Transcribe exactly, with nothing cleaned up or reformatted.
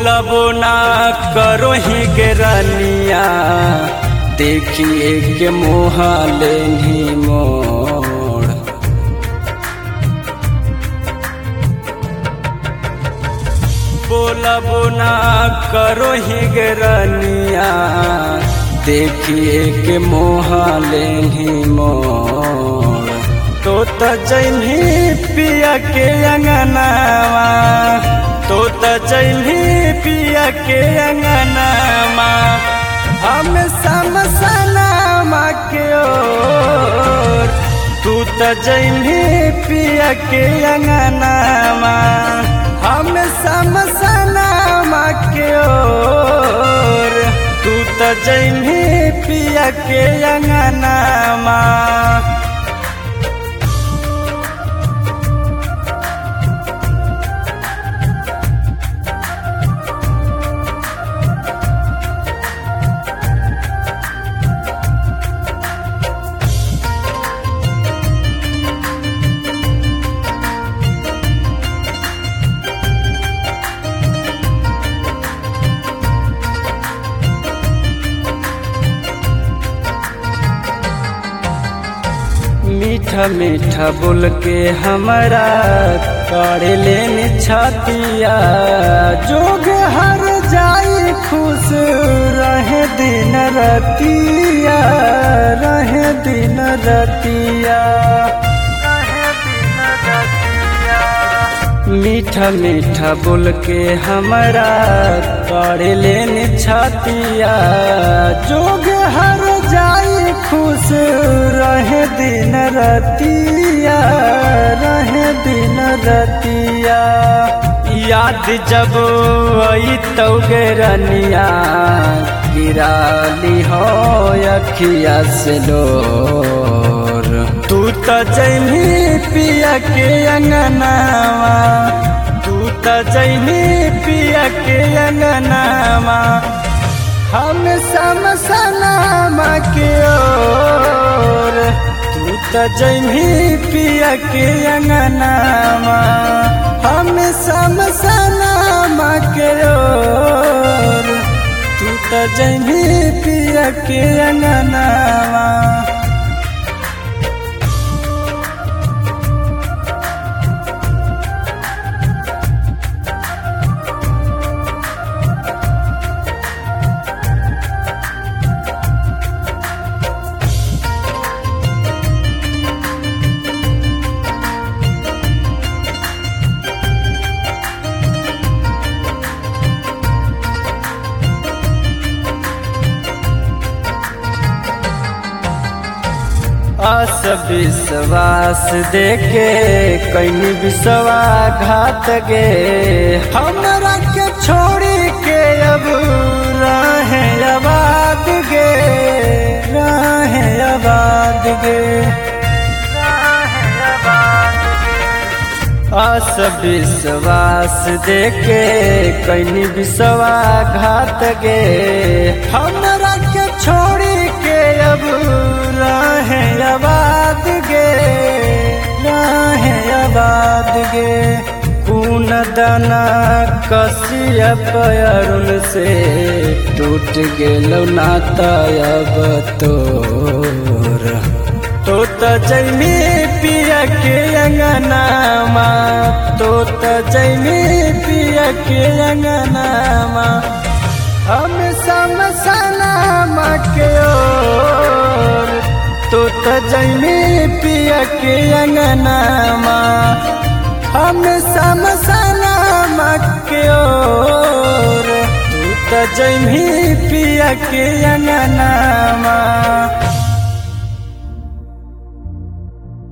बोलबो ना करो ही के रनिया देखिए के मुहा लेनी मोड़। बोलबो ना करो ही के रनिया देखिए के मुहा लेनी मोड़। तो तजनी पिया के अंगनावा तो तजनी पिया के अंगनावा हम समसनामा के ओर। तू तजनी पिया के अंगनामा हम समसनामा के ओर। तू तजनी पिया के अंगनामा मीठा मीठा बोल के हमारा कर लेनी छतिया। जोग हर जाई खुश रहे दिन रतिया रहे दिन रतिया रहे दिन रतिया। मीठा मीठा बोल के हमारा कर लेनी छतिया। जोग हर जाई खुश रहे दिन रतिया रहे दिन रतिया। याद जब आई तो रनिया गिराली हो अखिया से लोर। तू तजनी पिया के अंगनावा तू तजनी पिया के अंगनावा हम समसनामा के ओर। तू तजनी पिया के अंगनामा हम समसनामा के ओर। तू तजनी पिया के अंगनामा आस विश्वास देके कहीं विश्वासघात गे। हमरा के छोड़ी के अब रहे आबाद गे रहे आबाद गे रहे आबाद गे। आस विश्वास देके कहीं विश्वासघात गे। हमरा के छोड़ी के अब रहे आबाद गे रहे आबाद गे। कून दाना कसिया अरुण से टूट गेलो नाता अब तोर। तो तजनी पिया के अंगनामा तो तजनी पिया के अंगनामा हम समसनामा के ओर। तो तजनी पिया के अंगनामा हम समसनामा के ओर। तू तजनी पिया के अंगनामा।